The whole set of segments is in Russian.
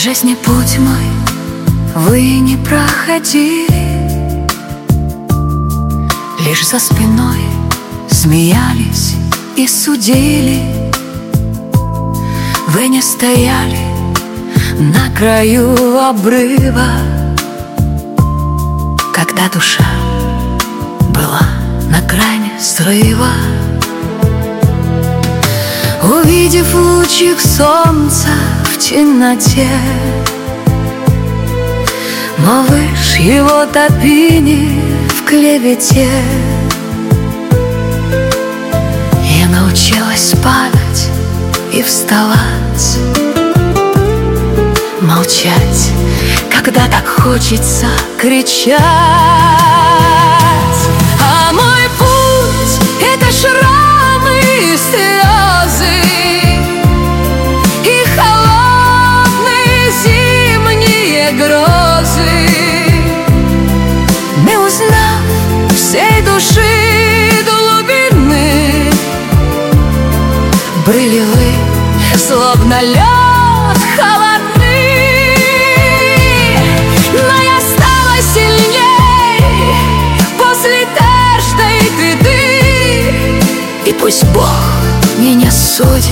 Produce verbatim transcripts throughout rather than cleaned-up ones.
жизни путь мой вы не проходили, лишь за спиной смеялись и судили. Вы не стояли на краю обрыва, когда душа была на грани срыва. Увидев лучик солнца в темноте, но вы ж его топили в клевете. Я научилась падать и вставать, молчать, когда так хочется кричать. А мой путь — это шрамы и слезы, и холодные зимние грозы. Не узнав всей души глубины, были вы словно лед холодный. Но я стала сильней после каждой беды, и пусть Бог меня судит,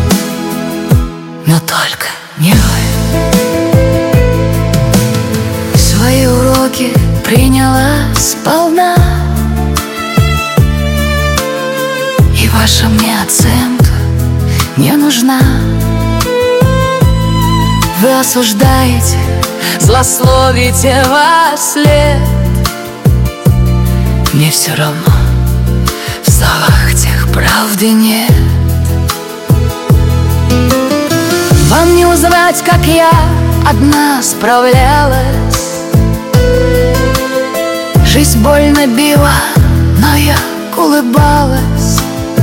но только не вы. Свои уроки приняла сполна, и ваша мне оценка не нужна. Вы осуждаете, злословите во след. Мне все равно, в словах тех правды нет. Вам не узнать, как я одна справлялась. Жизнь больно била, но я улыбалась.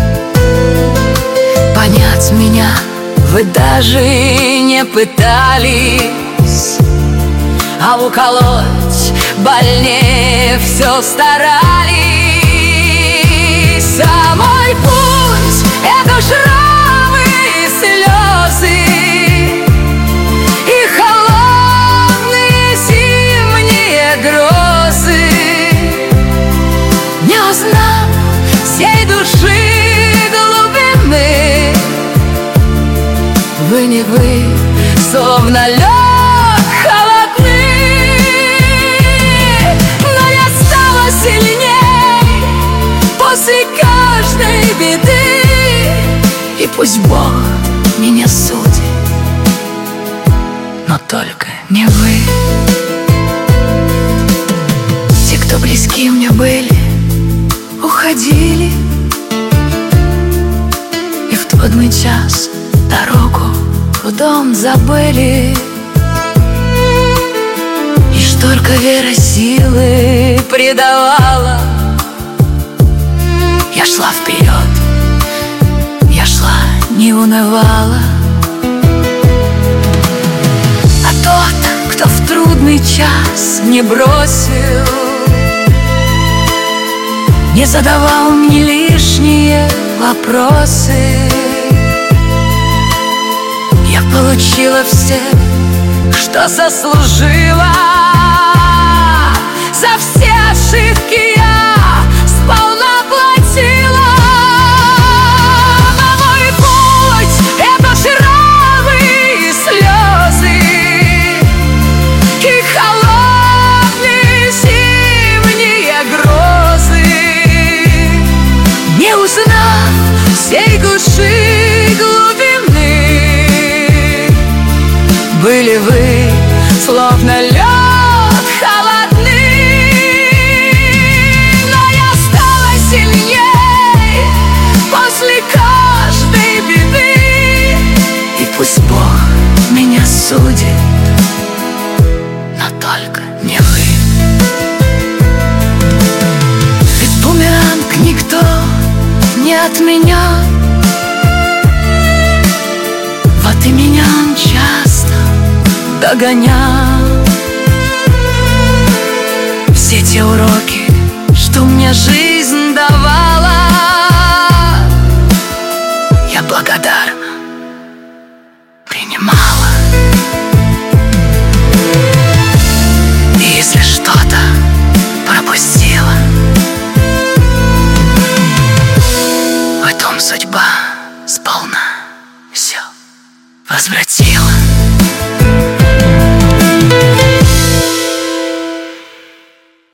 Понять меня вы даже не пытались, а уколоть больнее все старались. А мой путь — это шрамы и слезы, и холодные зимние грозы. Не узнав всей души глубины, вы не вы, словно лед холодный. Но я стала сильней после каждой беды, и пусть Бог меня судит, но только не вы. Те, кто близки мне были, уходили, и в трудный час дорогу в дом забыли. И ж только вера силы придавала, я шла вперед, я шла, не унывала. А тот, кто в трудный час не бросил, не задавал мне лишние вопросы, я получила все, что заслужила. За все ошибки я сполна платила. А мой путь — это шрамы и слезы, и холодные зимние грозы. Не узнав всей души глубины, были вы словно лед холодный. Но я стала сильней после каждой беды, и пусть Бог меня судит, но только не вы. Ведь бумеранг никто не отменял, вот и меня он часто догонял. Все те уроки, что мне жизнь давала, я благодарна принимала. Волна все возвратила.